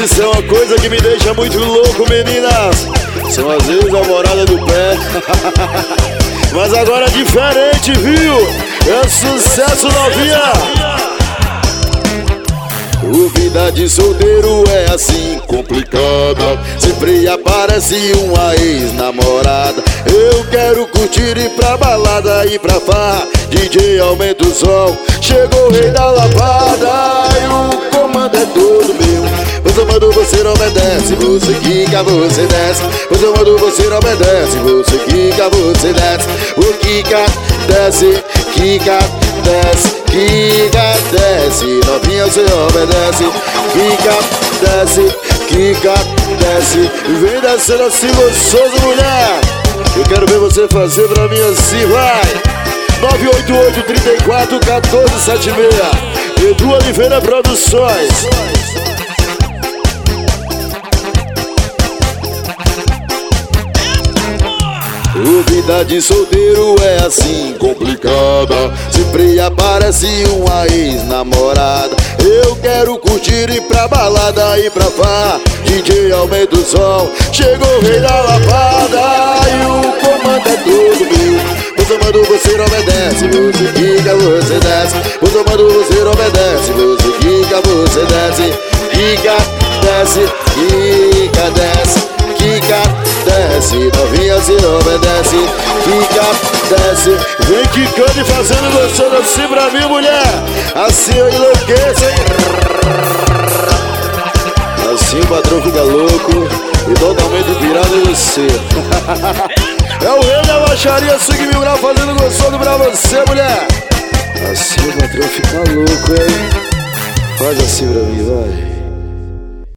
Isso é uma coisa que me deixa muito louco, meninas. São as ex-namoradas do pé. Mas agora é diferente, viu? É sucesso, novinha. O vida de solteiro é assim, complicada. Sempre aparece uma ex-namorada. Eu quero curtir, ir pra balada, ir pra farra. DJ aumenta o som, chegou o rei da lavada. E o comando é todo meu. Você manda, você não obedece. Você quica, você desce. Você manda, você não obedece. Você quica, você desce. O quica, desce, quica, desce. Quica, desce, novinha você obedece. Quica, desce, quica, desce. Vem descendo assim gostoso, mulher. Eu quero ver você fazer pra mim assim, vai. 988-34-1476 Edu Oliveira Produções. O vida de solteiro é assim, complicada. Sempre aparece uma ex-namorada. Eu quero curtir, ir pra balada, ir pra farra. DJ aumenta o som, chegou o rei da lavada. E o comando é todo meu. Você manda, você não obedece. Você quica, você desce. Você manda, você não obedece. Você quica, você desce. Quica, desce, quica, desce. Quica, desce, novinha se obedece. Quica, desce. Vem quicando e fazendo gostoso assim pra mim, mulher. Assim eu enlouqueço, hein? Assim o patrão fica louco e totalmente virado em você. É o rei da baixaria, 5 mil graus fazendo gostoso pra você, mulher. Assim o patrão fica louco, hein? Faz assim pra mim, vai.